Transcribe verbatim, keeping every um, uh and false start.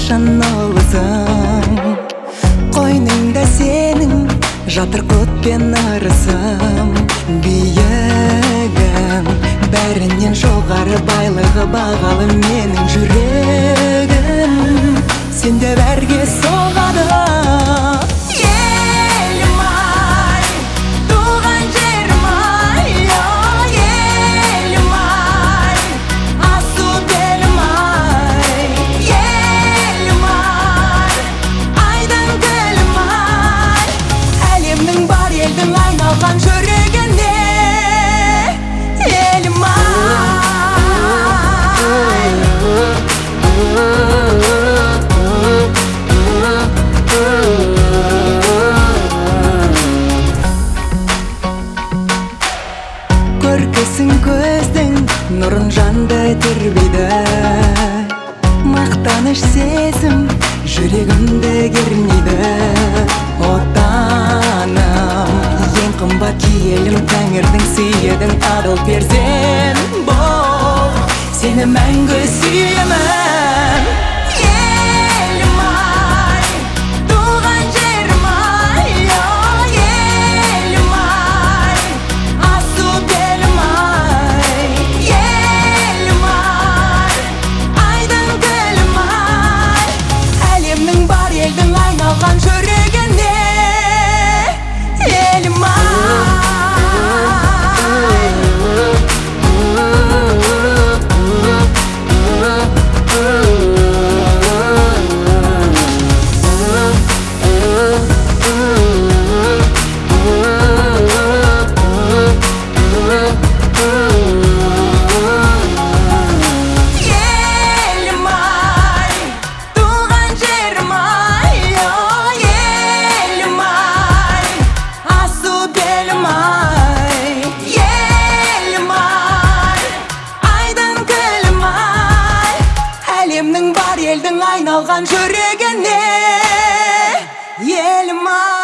қашан алысың, қойныңда сенің жатыр құт пен арысым. Биігім бәрінен жоғары, байлығы бағалы менің жүрегім, сенде бәрге соғады. Айналған жүрегіне елім ай. Көркесің көздің нұрын жанды тербейді, мақтаныш сезім жүрегімді кернейді. Отаным, ең қымбат киелім, тәңірдің сүйедің адал перзент бол, сені мәңгі сүйемін. Елім ай, туған жерім ай, елім ай, асыл белім ай, елім ай, айдын көлім ай. Әлемнің бар елдің айналған жүрегіне елім ай. Елім ай, туған жерім ай, елім ай, асыл белім ай, елім ай, айдын көлім ай. Әлемнің бар елдің айналған жүрегіне елім ай.